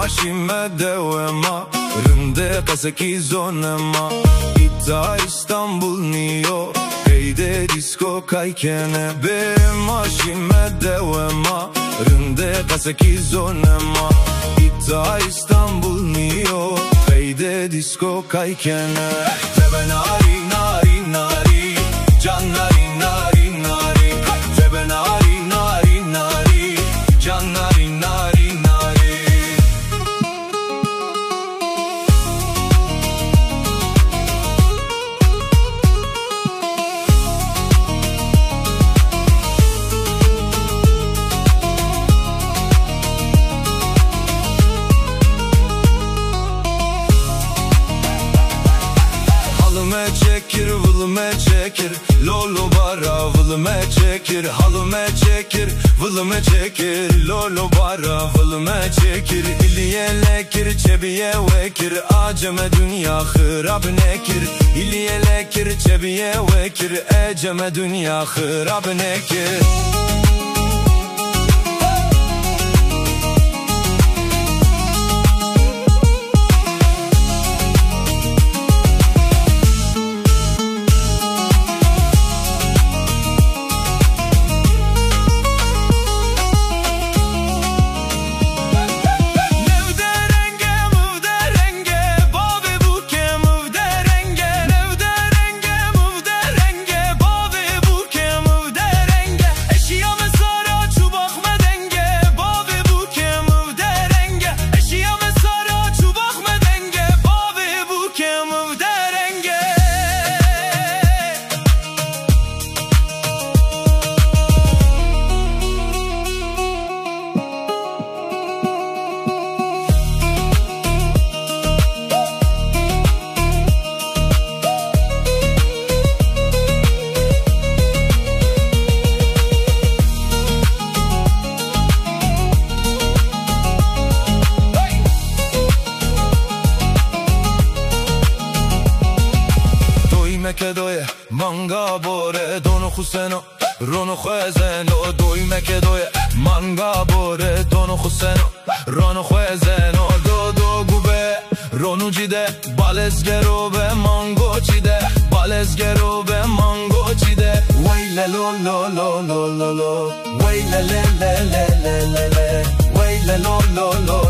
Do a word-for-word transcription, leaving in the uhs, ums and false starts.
maşime devema Rımde kasaki zonema İtta İstanbul New York Heyde disco kaykene Be maşime devema Rımde kasaki zonema İtta İstanbul New York Heyde disco kaykene Tebe nari nari nari Can nari nari nari Tebe nari nari nari Can nari nari nari Halıme çekir, vılıme çekir Lolo bara, vılıme çekir Halıme çekir, vılıme çekir Lolo bara, vılıme çekir İliye lekir, çebiye vekir Aceme dünya hırab nekir İliye lekir, çebiye vekir Eceme dünya hırab nekir که دوی مانگا بوره دونو خوسنو رونو خوزنو دوی که دوی مانگا بوره دونو خوسنو رونو خوزنو دو دو گوبه رونو جیده بالزگرو به مانگو چیده بالزگرو به مانگو چیده ویل لو لو لو لو لو لو ویل ل ل ل ل ل ل ویل لو لو لو